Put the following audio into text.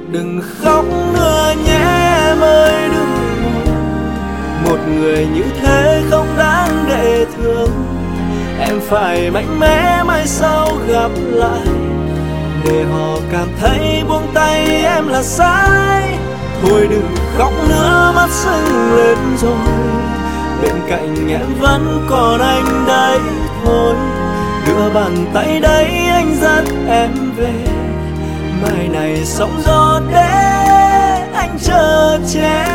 Đừng khóc nữa nhé em ơi, đừng buồn. Một người như thế không đáng để thương. Em phải mạnh mẽ mai sau gặp lại, để họ cảm thấy buông tay em là sai. Thôi đừng khóc nữa, mắt sưng lên rồi. Bên cạnh em vẫn còn anh đây thôi. Đưa bàn tay đấy anh dắt em về. Mai này sóng gió để anh chờ che.